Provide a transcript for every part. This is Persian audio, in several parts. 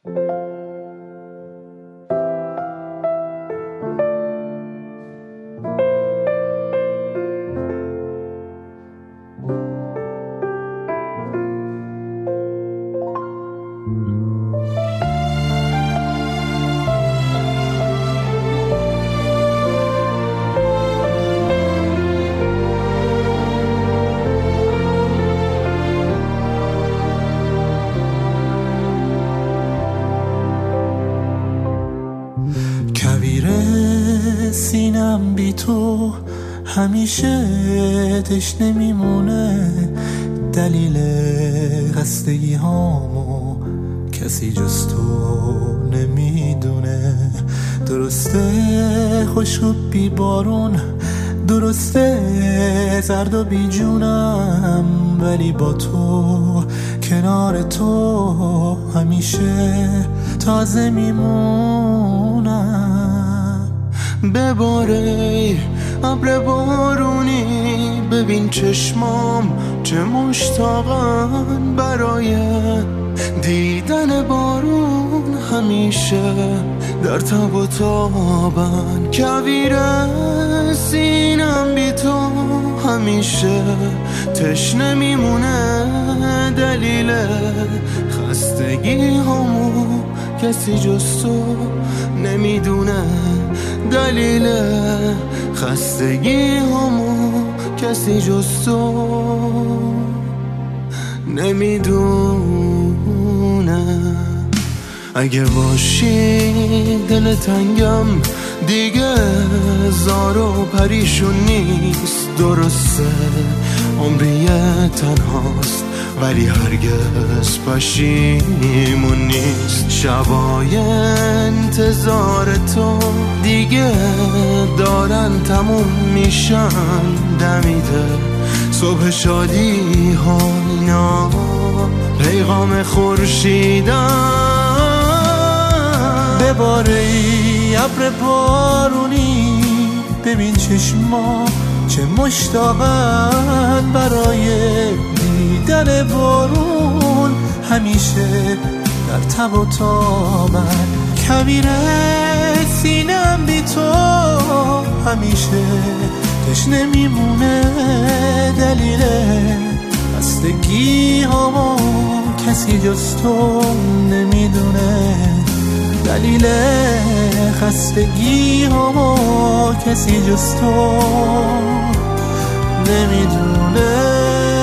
سینم بی تو همیشه تشنه میمونه، دلیل خستگی هامو کسی جز تو نمیدونه. درسته خشک و بی بارون، درسته زرد و بی جونم، ولی با تو کنار تو همیشه تازه میمونم. بباره ابر بارونی، ببین چشمام چه مشتاقن برای دیدن بارون، همیشه در تب و تابن. کویر سینم بی تو همیشه تشنه میمونه، دلیل خستگی همو کسی جز تو نمیدونه، دلیل خستگی همو کسی جز تو نمیدونه. اگه باشی دل تنگم دیگه زار و پریشون نیست. درسته عمری تنهاست ولی هرگز پشیمون نیست. شبای انتظار تو دیگه دارن تموم میشن، دمیده صبح شادی ها اینا پیغام خورشیدن. بباره ای ابر بارونی، ببین چشما چه مشتاقن برای دیدن بارون، همیشه در تب و تابن. کویر سینم بی تو همیشه تشنه میمونه، دلیل خستگی همو کسی جز تو نمیدونه، دلیل خستگی همو کسی جز تو نمیدونه.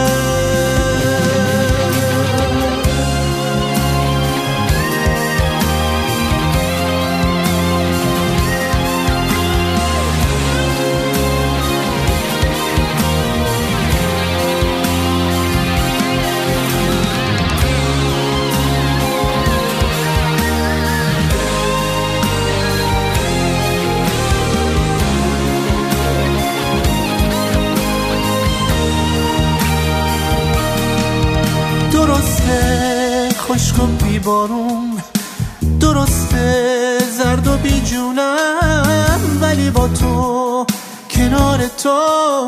درسته خشک و بی بارون، درسته زرد و بی جونم، ولی با تو کنار تو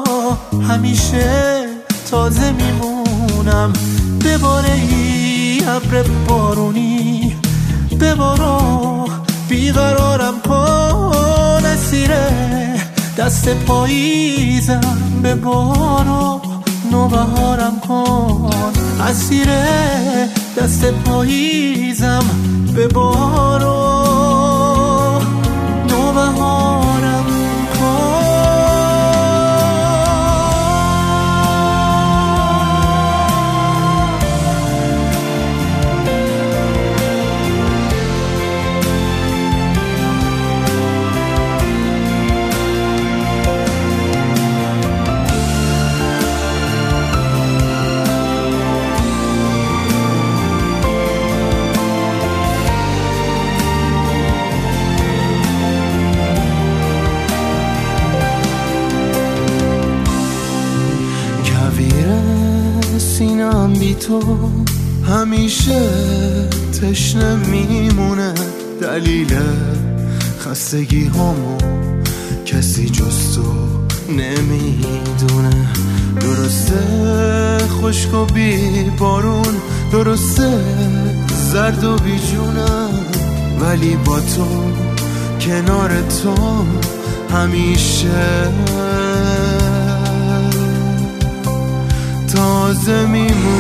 همیشه تازه میمونم. بباره ای ابر بارونی، ببارو بیقرارم کن، اسیر دست پاییزم ببارو نوبهارم کن، اسیر دست پاییزم ببارو نوبهارم کن. سینم بی تو همیشه تشنه میمونه، دلیل خستگی همو کسی جز تو نمیدونه. درسته خشک و بی بارون، درسته زرد و بیجونم، ولی با تو کنار تو همیشه تازه میمونم.